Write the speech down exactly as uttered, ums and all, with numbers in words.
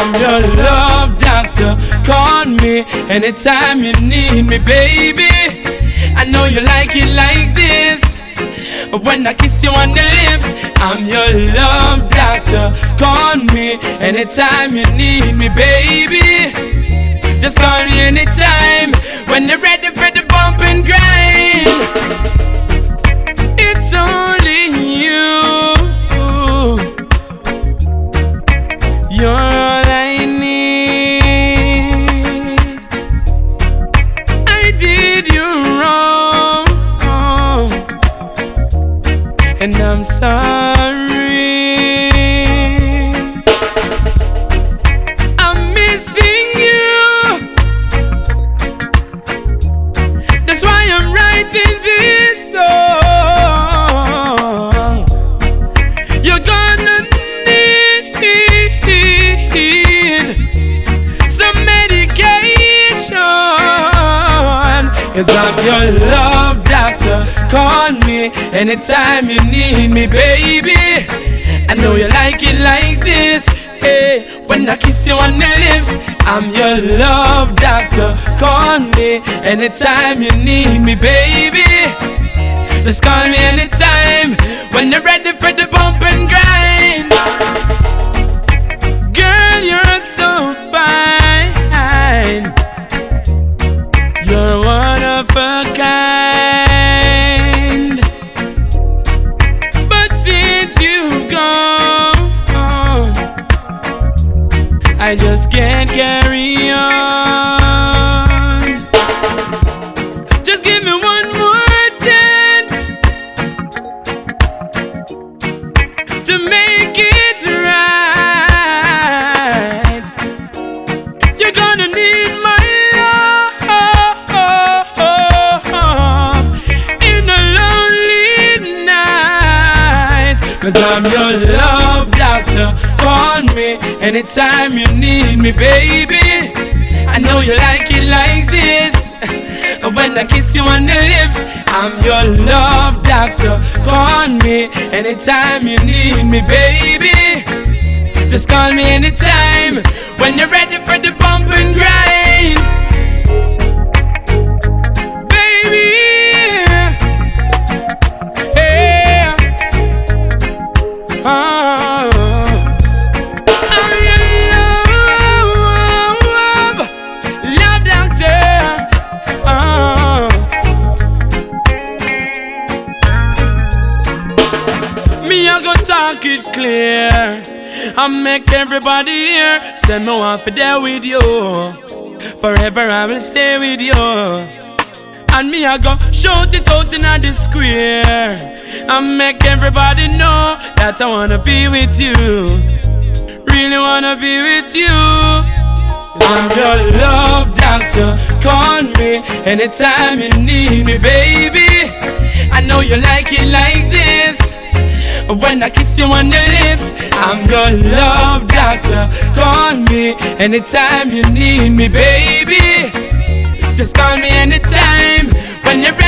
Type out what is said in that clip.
I'm your love doctor. Call me anytime you need me, baby. I know you like it like this. When I kiss you on the lips, I'm your love doctor. Call me anytime you need me, baby. Just call me anytime when you're ready for the bump and grind. It's only you. You're all I need. I did you wrong, and I'm sorry. I'm missing you. That's why I'm writing this song. You're gonna need some medication, 'cause I'm your love doctor. Call me anytime you need me, baby. I know you like it like this. Hey, when I kiss you on the lips, I'm your love doctor. Call me anytime you need me, baby. Just call me anytime when you're ready for the bump and grind. Girl, you're so fine. You're one of a kind. But since you've gone, I just can't carry on. Just give me one more chance to make it right. You're gonna need my love in a lonely night. 'Cause I'm your love doctor. Call me anytime you need me, baby. I know you like it like this. When I kiss you on the lips, I'm your love doctor. Call me anytime you need me, baby. Just call me anytime when you're ready for the bump and grind. Baby, yeah. Oh, I'm your love, love doctor. Oh. Me, I go talk it clear. I make everybody hear. Send me one for there with you. Forever I will stay with you. And me, I go shout it out in the square. I make everybody know that I wanna be with you. Really wanna be with you. 'Cause I'm your love doctor. Call me anytime you need me, baby. I know you like it like this. When I kiss you on the lips, I'm your love doctor. Call me anytime you need me, baby. Just call me anytime when you're